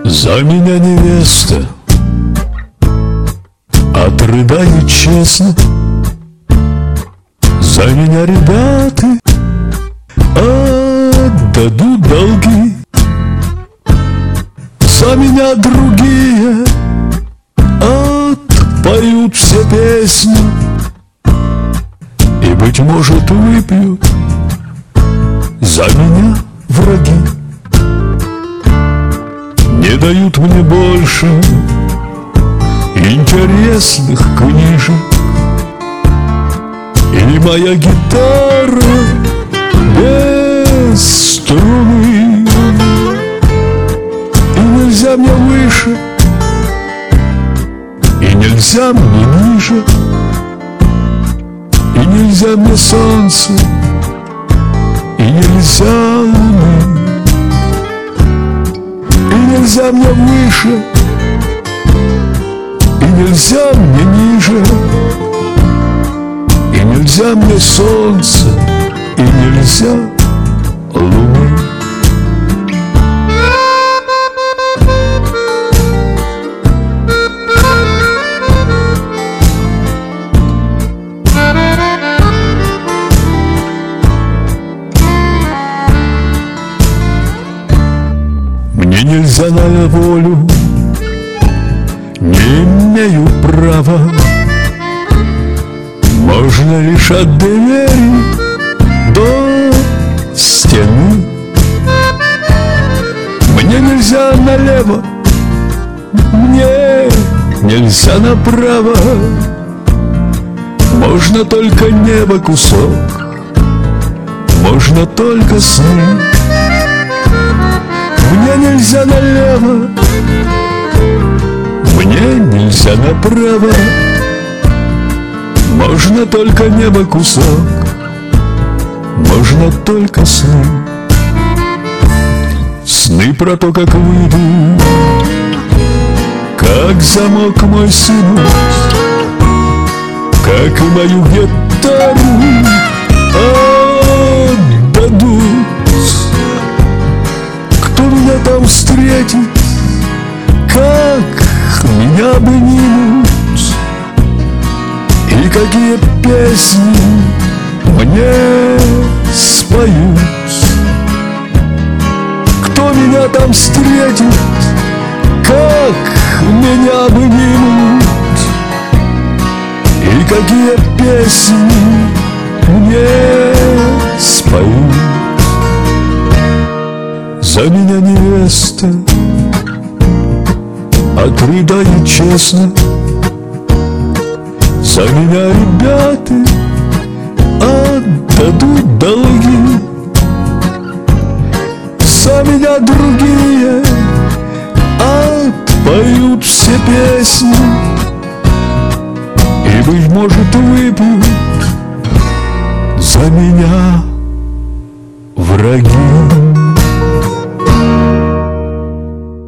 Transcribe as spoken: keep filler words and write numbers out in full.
За меня невеста отрыдает честно, за меня ребята отдадут долги, за меня другие отпоют все песни и, быть может, выпьют за меня враги. Не дают мне больше интересных книжек, и моя гитара без струны. И нельзя мне выше, и нельзя мне ниже, и нельзя мне солнце, и нельзя луны. И нельзя мне выше, и нельзя мне ниже, и нельзя мне солнце, и нельзя луны. Мне нельзя на волю, не имею права. Можно лишь от двери до стены. Мне нельзя налево, мне нельзя направо. Можно только небо кусок, можно только сны. Мне нельзя налево, мне нельзя направо. Можно только небо кусок, можно только сны. Сны про то, как выйду, как замок мой сынут, как и мою гитару отдадут. Кто меня там встретит, как меня обнимут, и какие песни мне споют. Кто меня там встретит, как меня обнимут, и какие песни мне споют. За меня невеста отрыдает честно, за меня ребята отдадут долги, за меня другие отпоют все песни и, быть может, выпьют за меня враги.